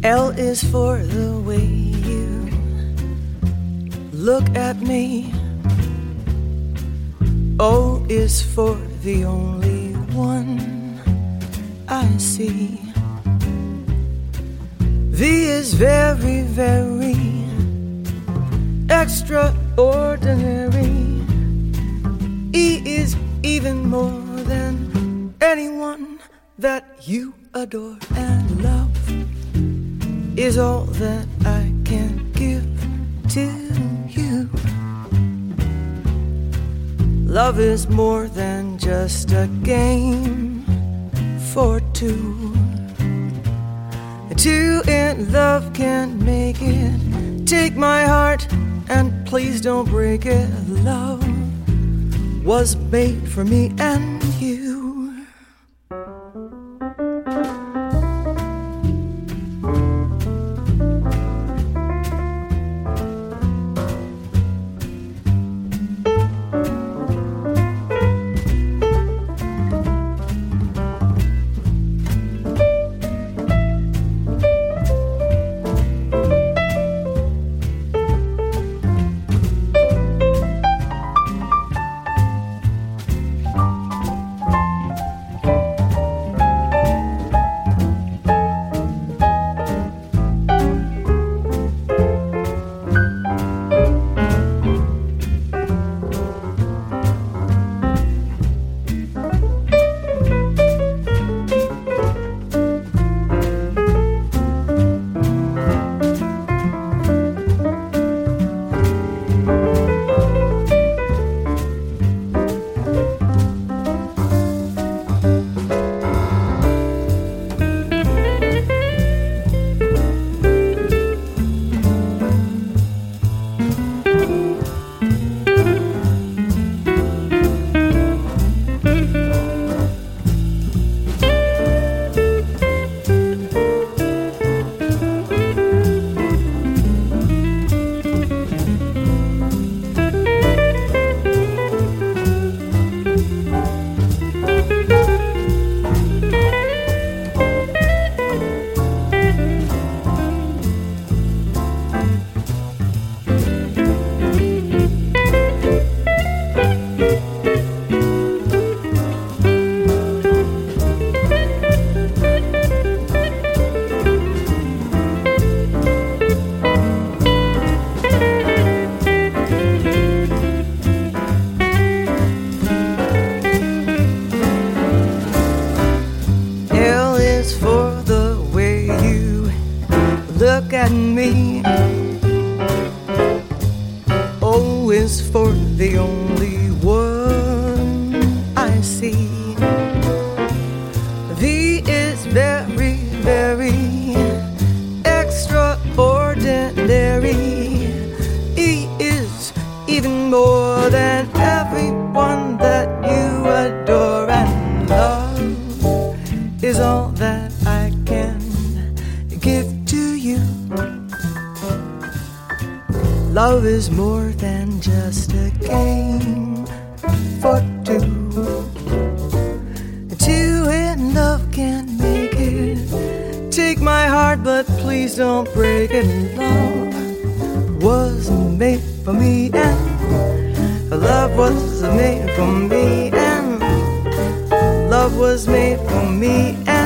L is for the way you look at me. O is for the only one I see. V is very, very extraordinary. E is even more than anyone that you adore. And love is all that I can give to you. Love is more than just a game for two. Two in love can't make it. Take my heart and please don't break it. Love was made for me and you. Look at me. O is for the only one I see. V is very, very extraordinary. E is even more than everyone that you adore. And love is all that I can give to you. Love is more than just a game for two. Two in love can't make it. Take my heart, but please don't break it. Love was made for me, and love was made for me, and love was made for me, and